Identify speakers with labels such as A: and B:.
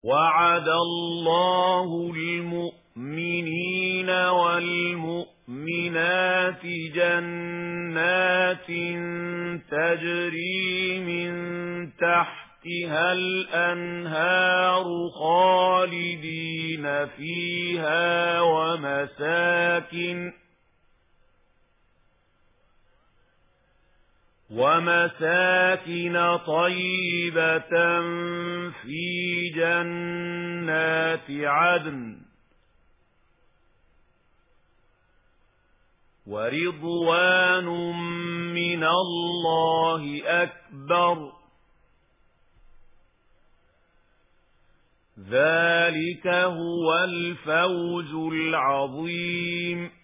A: وعد الله المؤمنين والمؤمنات جنات تجري من تحتها الأنهار خالدين فيها ومساكن طيبة في جنات عدن ورضوان من الله أكبر ذلك هو الفوز العظيم.